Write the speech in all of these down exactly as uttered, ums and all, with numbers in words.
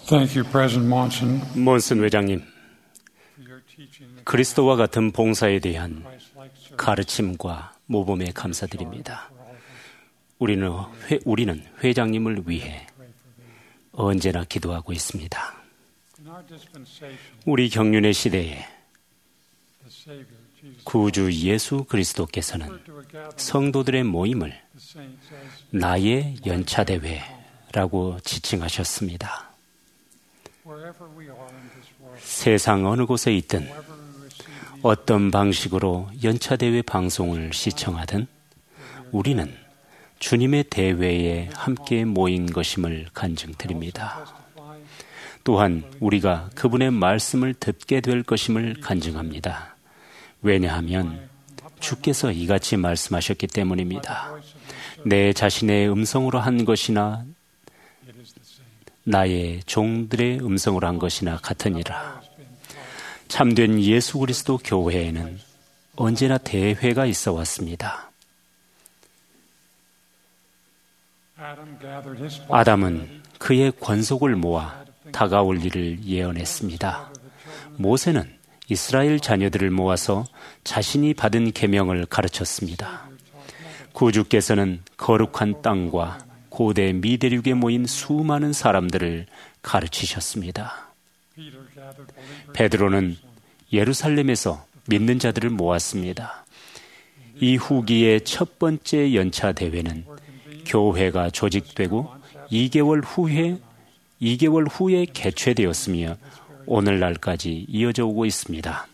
Thank you, President Monson. 몬슨 회장님, 그리스도와 같은 봉사에 대한 가르침과 모범에 감사드립니다. 우리는, 회, 우리는 회장님을 위해 언제나 기도하고 있습니다. 우리 경륜의 시대에 구주 예수 그리스도께서는 성도들의 모임을 나의 연차대회라고 지칭하셨습니다. 세상 어느 곳에 있든 어떤 방식으로 연차대회 방송을 시청하든 우리는 주님의 대회에 함께 모인 것임을 간증드립니다. 또한 우리가 그분의 말씀을 듣게 될 것임을 간증합니다. 왜냐하면 주께서 이같이 말씀하셨기 때문입니다. 내 자신의 음성으로 한 것이나 나의 종들의 음성으로 한 것이나 같으니라. 참된 예수 그리스도 교회에는 언제나 대회가 있어 왔습니다. 아담은 그의 권속을 모아 다가올 일을 예언했습니다. 모세는 이스라엘 자녀들을 모아서 자신이 받은 계명을 가르쳤습니다. 구주께서는 거룩한 땅과 고대 미대륙에 모인 수많은 사람들을 가르치셨습니다. 베드로는 예루살렘에서 믿는 자들을 모았습니다. 이 후기의 첫 번째 연차 대회는 교회가 조직되고 이 개월 후에 이 개월 후에 개최되었으며 오늘날까지 이어져 오고 있습니다.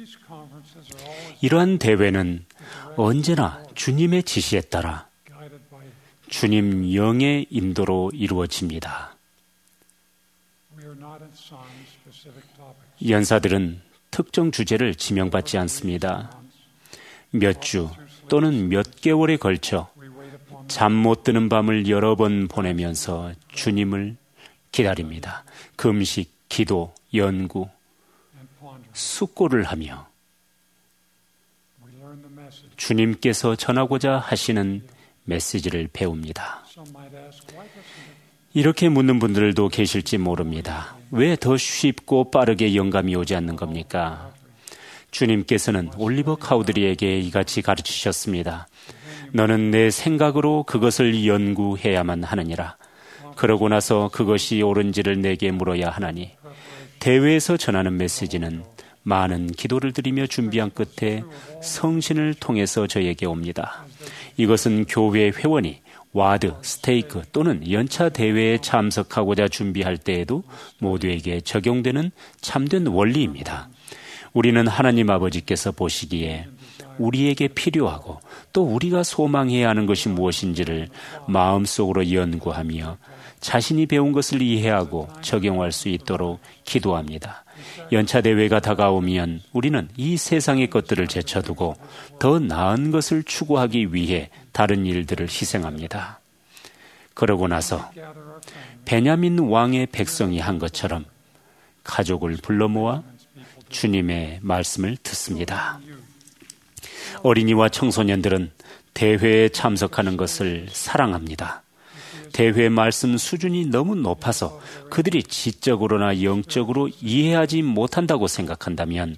이러한 대회는 언제나 주님의 지시에 따라 주님 영의 인도로 이루어집니다. 연사들은 특정 주제를 지명받지 않습니다. 몇 주 또는 몇 개월에 걸쳐 잠 못 드는 밤을 여러 번 보내면서 주님을 기다립니다. 금식, 기도, 연구, 숙고를 하며 주님께서 전하고자 하시는 메시지를 배웁니다. 이렇게 묻는 분들도 계실지 모릅니다. 왜 더 쉽고 빠르게 영감이 오지 않는 겁니까? 주님께서는 올리버 카우드리에게 이같이 가르치셨습니다. 너는 내 생각으로 그것을 연구해야만 하느니라. 그러고 나서 그것이 옳은지를 내게 물어야 하나니 대회에서 전하는 메시지는 많은 기도를 드리며 준비한 끝에 성신을 통해서 저에게 옵니다. 이것은 교회 회원이 와드, 스테이크 또는 연차 대회에 참석하고자 준비할 때에도 모두에게 적용되는 참된 원리입니다. 우리는 하나님 아버지께서 보시기에 우리에게 필요하고 또 우리가 소망해야 하는 것이 무엇인지를 마음속으로 연구하며 자신이 배운 것을 이해하고 적용할 수 있도록 기도합니다. 연차대회가 다가오면 우리는 이 세상의 것들을 제쳐두고 더 나은 것을 추구하기 위해 다른 일들을 희생합니다. 그러고 나서 베냐민 왕의 백성이 한 것처럼 가족을 불러 모아 주님의 말씀을 듣습니다. 어린이와 청소년들은 대회에 참석하는 것을 사랑합니다. 대회 말씀 수준이 너무 높아서 그들이 지적으로나 영적으로 이해하지 못한다고 생각한다면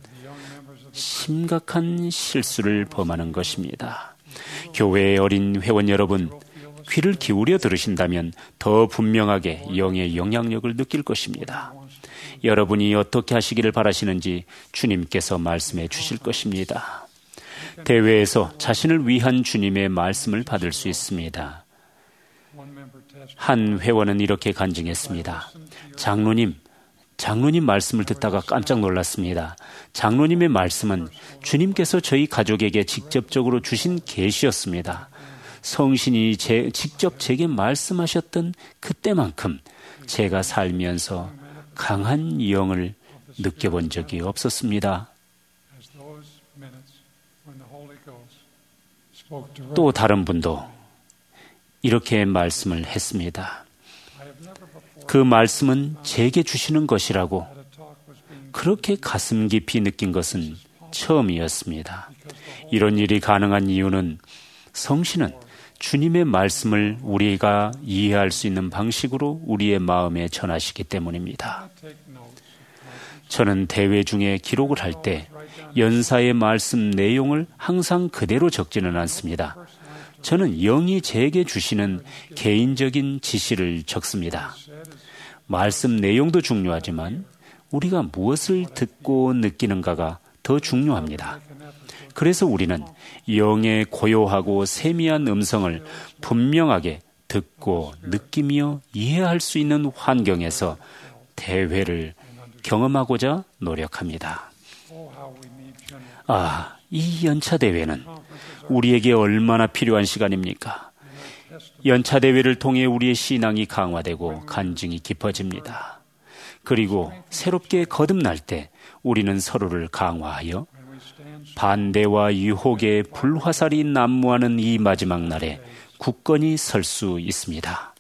심각한 실수를 범하는 것입니다. 교회의 어린 회원 여러분, 귀를 기울여 들으신다면 더 분명하게 영의 영향력을 느낄 것입니다. 여러분이 어떻게 하시기를 바라시는지 주님께서 말씀해 주실 것입니다. 대회에서 자신을 위한 주님의 말씀을 받을 수 있습니다. 한 회원은 이렇게 간증했습니다. 장로님, 장로님 말씀을 듣다가 깜짝 놀랐습니다. 장로님의 말씀은 주님께서 저희 가족에게 직접적으로 주신 계시였습니다. 성신이 제, 직접 제게 말씀하셨던 그때만큼 제가 살면서 강한 영을 느껴본 적이 없었습니다. 또 다른 분도 이렇게 말씀을 했습니다. 그 말씀은 제게 주시는 것이라고 그렇게 가슴 깊이 느낀 것은 처음이었습니다. 이런 일이 가능한 이유는 성신은 주님의 말씀을 우리가 이해할 수 있는 방식으로 우리의 마음에 전하시기 때문입니다. 저는 대회 중에 기록을 할 때 연사의 말씀 내용을 항상 그대로 적지는 않습니다. 저는 영이 제게 주시는 개인적인 지시를 적습니다. 말씀 내용도 중요하지만 우리가 무엇을 듣고 느끼는가가 더 중요합니다. 그래서 우리는 영의 고요하고 세미한 음성을 분명하게 듣고 느끼며 이해할 수 있는 환경에서 대회를 경험하고자 노력합니다. 아, 이 연차 대회는 우리에게 얼마나 필요한 시간입니까? 연차 대회를 통해 우리의 신앙이 강화되고 간증이 깊어집니다. 그리고 새롭게 거듭날 때 우리는 서로를 강화하여 반대와 유혹의 불화살이 난무하는 이 마지막 날에 굳건히 설 수 있습니다.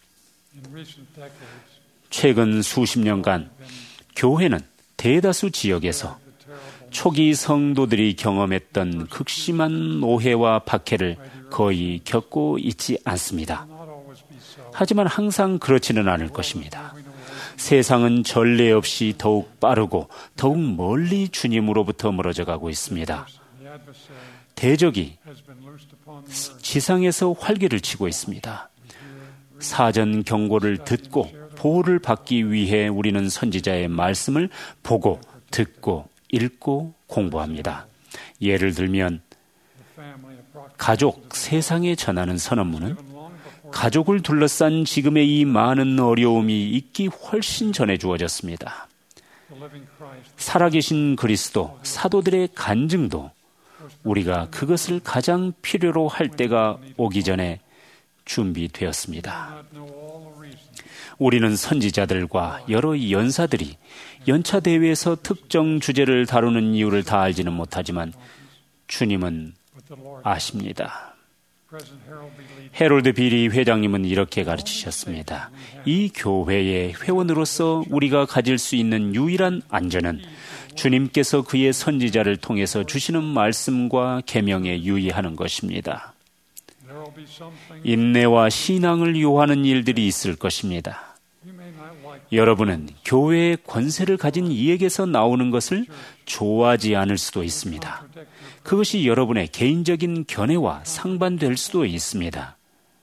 최근 수십 년간 교회는 대다수 지역에서 초기 성도들이 경험했던 극심한 오해와 박해를 거의 겪고 있지 않습니다. 하지만 항상 그렇지는 않을 것입니다. 세상은 전례 없이 더욱 빠르고 더욱 멀리 주님으로부터 멀어져 가고 있습니다. 대적이 지상에서 활개를 치고 있습니다. 사전 경고를 듣고 보호를 받기 위해 우리는 선지자의 말씀을 보고 듣고 읽고 공부합니다. 예를 들면 가족 세상에 전하는 선언문은 가족을 둘러싼 지금의 이 많은 어려움이 있기 훨씬 전에 주어졌습니다. 살아계신 그리스도, 사도들의 간증도 우리가 그것을 가장 필요로 할 때가 오기 전에 준비되었습니다. 우리는 선지자들과 여러 연사들이 연차 대회에서 특정 주제를 다루는 이유를 다 알지는 못하지만 주님은 아십니다. 해롤드 비리 회장님은 이렇게 가르치셨습니다. 이 교회의 회원으로서 우리가 가질 수 있는 유일한 안전은 주님께서 그의 선지자를 통해서 주시는 말씀과 계명에 유의하는 것입니다. 인내와 신앙을 요하는 일들이 있을 것입니다. 여러분은 교회의 권세를 가진 이에게서 나오는 것을 좋아하지 않을 수도 있습니다. 그것이 여러분의 개인적인 견해와 상반될 수도 있습니다.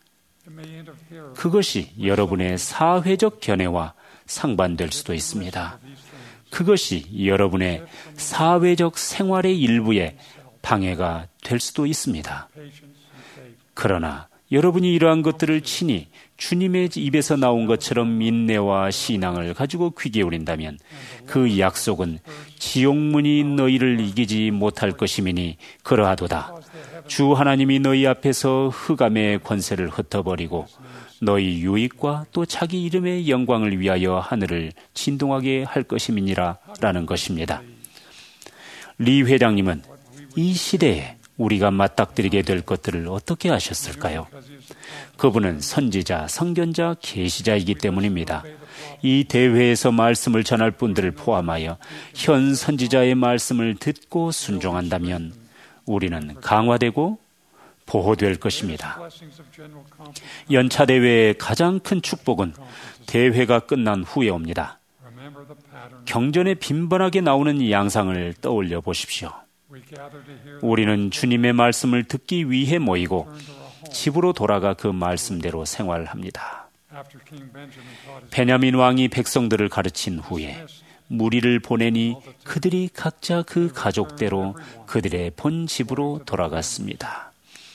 그것이 여러분의 사회적 견해와 상반될 수도 있습니다. 그것이 여러분의 사회적 생활의 일부에 방해가 될 수도 있습니다. 그러나 여러분이 이러한 것들을 친히 주님의 입에서 나온 것처럼 인내와 신앙을 가지고 귀 기울인다면 그 약속은 지옥문이 너희를 이기지 못할 것이미니 그러하도다. 주 하나님이 너희 앞에서 흑암의 권세를 흩어버리고 너희 유익과 또 자기 이름의 영광을 위하여 하늘을 진동하게 할 것임이니라 라는 것입니다. 리 회장님은 이 시대에 우리가 맞닥뜨리게 될 것들을 어떻게 아셨을까요? 그분은 선지자, 선견자, 계시자이기 때문입니다. 이 대회에서 말씀을 전할 분들을 포함하여 현 선지자의 말씀을 듣고 순종한다면 우리는 강화되고 보호될 것입니다. 연차 대회의 가장 큰 축복은 대회가 끝난 후에 옵니다. 경전에 빈번하게 나오는 양상을 떠올려 보십시오. 우리는 주님의 말씀을 듣기 위해 모이고 집으로 돌아가 그 말씀대로 생활합니다. 베냐민 왕이 백성들을 가르친 후에 무리를 보내니 그들이 각자 그 가족대로 그들의 본 집으로 돌아갔습니다.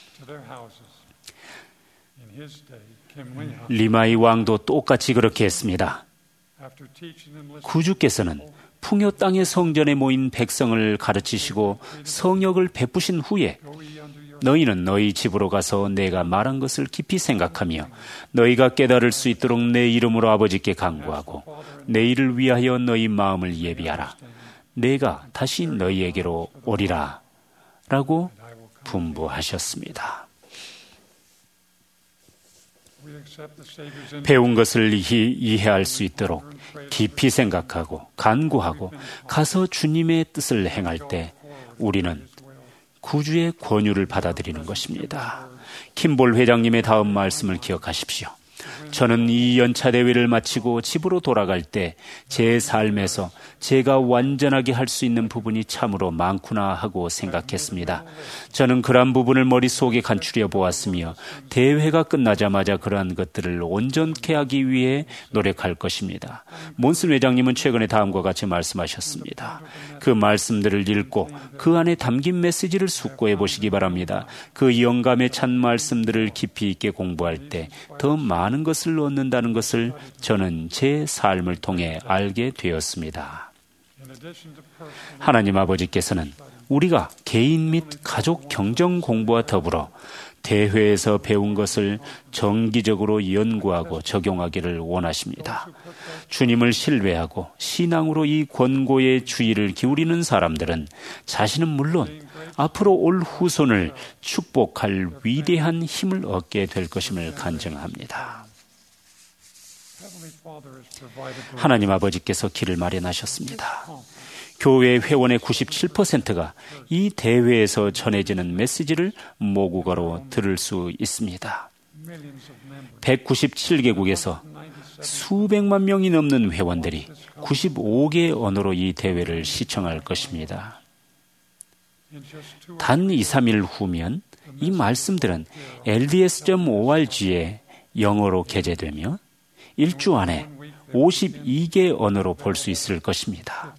리마이 왕도 똑같이 그렇게 했습니다. 구주께서는 풍요 땅의 성전에 모인 백성을 가르치시고 성역을 베푸신 후에 너희는 너희 집으로 가서 내가 말한 것을 깊이 생각하며 너희가 깨달을 수 있도록 내 이름으로 아버지께 간구하고 내일을 위하여 너희 마음을 예비하라. 내가 다시 너희에게로 오리라 라고 분부하셨습니다. 배운 것을 이해할 수 있도록 깊이 생각하고 간구하고 가서 주님의 뜻을 행할 때 우리는 구주의 권유를 받아들이는 것입니다. 킴볼 회장님의 다음 말씀을 기억하십시오. 저는 이 연차 대회를 마치고 집으로 돌아갈 때 제 삶에서 제가 완전하게 할 수 있는 부분이 참으로 많구나 하고 생각했습니다. 저는 그러한 부분을 머릿속에 간추려 보았으며 대회가 끝나자마자 그러한 것들을 온전케 하기 위해 노력할 것입니다. 몬슨 회장님은 최근에 다음과 같이 말씀하셨습니다. 그 말씀들을 읽고 그 안에 담긴 메시지를 숙고해 보시기 바랍니다. 그 영감에 찬 말씀들을 깊이 있게 공부할 때 더 많은 것을 얻는다는 것을 저는 제 삶을 통해 알게 되었습니다. 하나님 아버지께서는 우리가 개인 및 가족 경정 공부와 더불어 대회에서 배운 것을 정기적으로 연구하고 적용하기를 원하십니다. 주님을 신뢰하고 신앙으로 이 권고에 주의를 기울이는 사람들은 자신은 물론 앞으로 올 후손을 축복할 위대한 힘을 얻게 될 것임을 간증합니다. 하나님 아버지께서 길을 마련하셨습니다. 교회 회원의 구십칠 퍼센트가 이 대회에서 전해지는 메시지를 모국어로 들을 수 있습니다. 백구십칠 개국에서 수백만 명이 넘는 회원들이 구십오 개의 언어로 이 대회를 시청할 것입니다. 단 이, 삼 일 후면 이 말씀들은 엘디에스 닷 오알지에 영어로 게재되며 일주 안에 오십이 개 언어로 볼 수 있을 것입니다.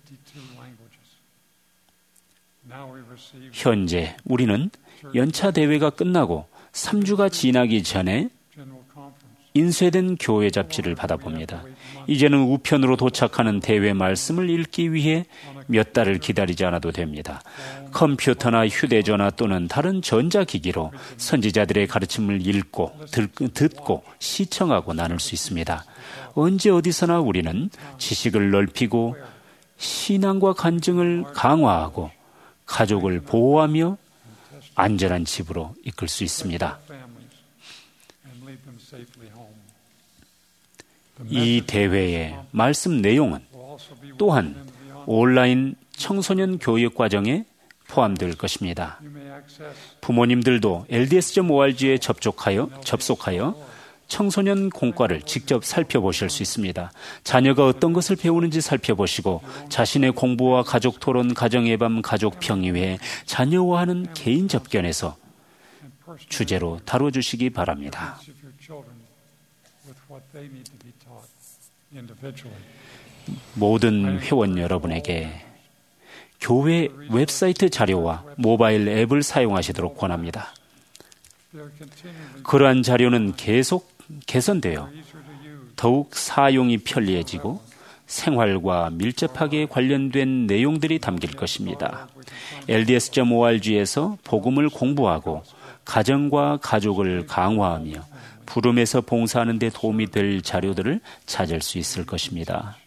현재 우리는 연차 대회가 끝나고 삼 주가 지나기 전에 인쇄된 교회 잡지를 받아봅니다. 이제는 우편으로 도착하는 대회 말씀을 읽기 위해 몇 달을 기다리지 않아도 됩니다. 컴퓨터나 휴대전화 또는 다른 전자기기로 선지자들의 가르침을 읽고 듣고 시청하고 나눌 수 있습니다. 언제 어디서나 우리는 지식을 넓히고 신앙과 간증을 강화하고 가족을 보호하며 안전한 집으로 이끌 수 있습니다. 이 대회의 말씀 내용은 또한 온라인 청소년 교육 과정에 포함될 것입니다. 부모님들도 엘디에스 닷 오알지에 접촉하여, 접속하여 청소년 공과를 직접 살펴보실 수 있습니다. 자녀가 어떤 것을 배우는지 살펴보시고 자신의 공부와 가족 토론, 가정의 밤, 가족 평의회, 자녀와하는 개인 접견에서 주제로 다뤄주시기 바랍니다. 모든 회원 여러분에게 교회 웹사이트 자료와 모바일 앱을 사용하시도록 권합니다. 그러한 자료는 계속 개선되어 더욱 사용이 편리해지고 생활과 밀접하게 관련된 내용들이 담길 것입니다. 엘디에스 닷 오알지에서 복음을 공부하고 가정과 가족을 강화하며 부름에서 봉사하는 데 도움이 될 자료들을 찾을 수 있을 것입니다.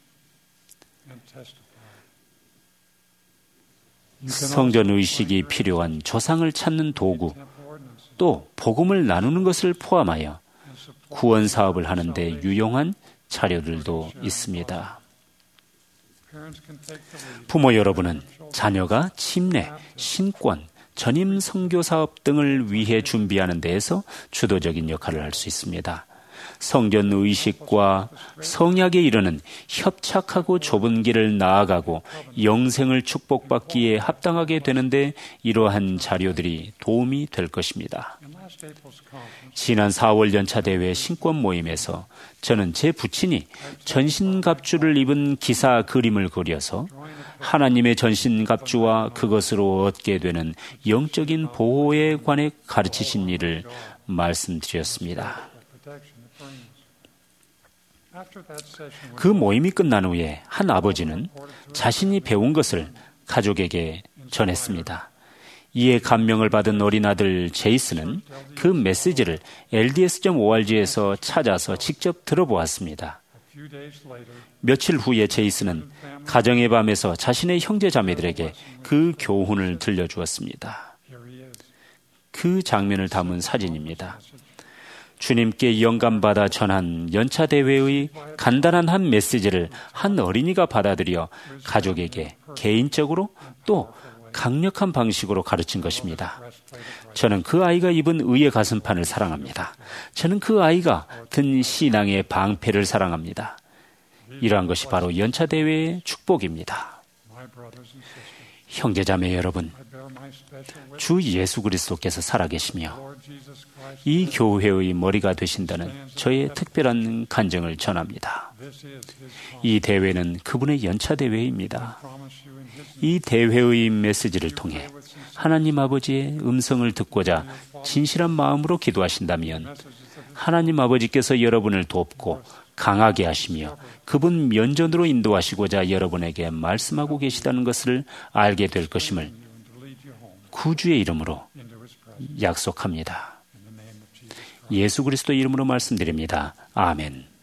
성전 의식이 필요한 조상을 찾는 도구, 또 복음을 나누는 것을 포함하여 구원 사업을 하는 데 유용한 자료들도 있습니다. 부모 여러분은 자녀가 침례, 신권, 전임 선교 사업 등을 위해 준비하는 데에서 주도적인 역할을 할 수 있습니다. 성전 의식과 성약에 이르는 협착하고 좁은 길을 나아가고 영생을 축복받기에 합당하게 되는데 이러한 자료들이 도움이 될 것입니다. 지난 사월 연차 대회 신권 모임에서 저는 제 부친이 전신갑주를 입은 기사 그림을 그려서 하나님의 전신갑주와 그것으로 얻게 되는 영적인 보호에 관해 가르치신 일을 말씀드렸습니다. 그 모임이 끝난 후에 한 아버지는 자신이 배운 것을 가족에게 전했습니다. 이에 감명을 받은 어린 아들 제이슨은 그 메시지를 엘디에스 닷 오알지에서 찾아서 직접 들어보았습니다. 며칠 후에 제이슨은 가정의 밤에서 자신의 형제 자매들에게 그 교훈을 들려주었습니다. 그 장면을 담은 사진입니다. 주님께 영감받아 전한 연차 대회의 간단한 한 메시지를 한 어린이가 받아들여 가족에게 개인적으로 또 강력한 방식으로 가르친 것입니다. 저는 그 아이가 입은 의의 가슴판을 사랑합니다. 저는 그 아이가 든 신앙의 방패를 사랑합니다. 이러한 것이 바로 연차대회의 축복입니다. 형제자매 여러분, 주 예수 그리스도께서 살아계시며 이 교회의 머리가 되신다는 저의 특별한 간증을 전합니다. 이 대회는 그분의 연차대회입니다. 이 대회의 메시지를 통해 하나님 아버지의 음성을 듣고자 진실한 마음으로 기도하신다면 하나님 아버지께서 여러분을 돕고 강하게 하시며 그분 면전으로 인도하시고자 여러분에게 말씀하고 계시다는 것을 알게 될 것임을 구주의 이름으로 약속합니다. 예수 그리스도 이름으로 말씀드립니다. 아멘.